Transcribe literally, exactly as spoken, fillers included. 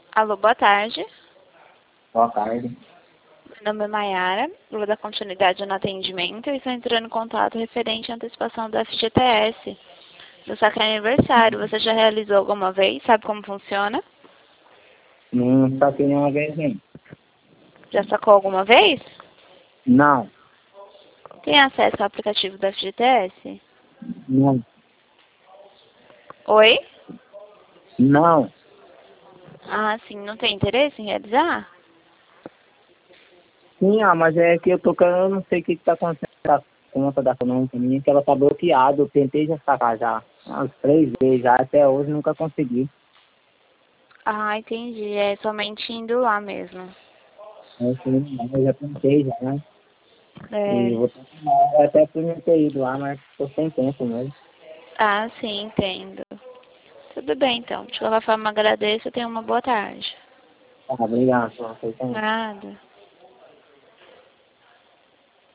Alô, boa tarde. Boa tarde. Meu nome é Mayara, eu vou dar continuidade no atendimento e estou entrando em contato referente à antecipação do F G T S. Do sacro aniversário, você já realizou alguma vez? Sabe como funciona? Não saquei nenhuma vez, nem. Já sacou alguma vez? Não, Tem acesso ao aplicativo do F G T S? não, Oi? não. Ah, sim, não tem interesse em realizar? Sim, ah, mas é que eu tô querendo, eu não sei o que que tá acontecendo com a conta da econômica minha, que ela tá bloqueada. Eu tentei já sacar já umas três vezes já, até hoje nunca consegui. Ah, entendi. É somente indo lá mesmo. Eu, sim, eu já tentei já, né? E É. vou tentar, eu até podia ter ido lá, mas tô sem tempo mesmo. Ah, sim, entendo. Tudo bem, então. De qualquer forma, agradeço e tenha uma boa tarde. Tá, obrigado, só, foi Nada.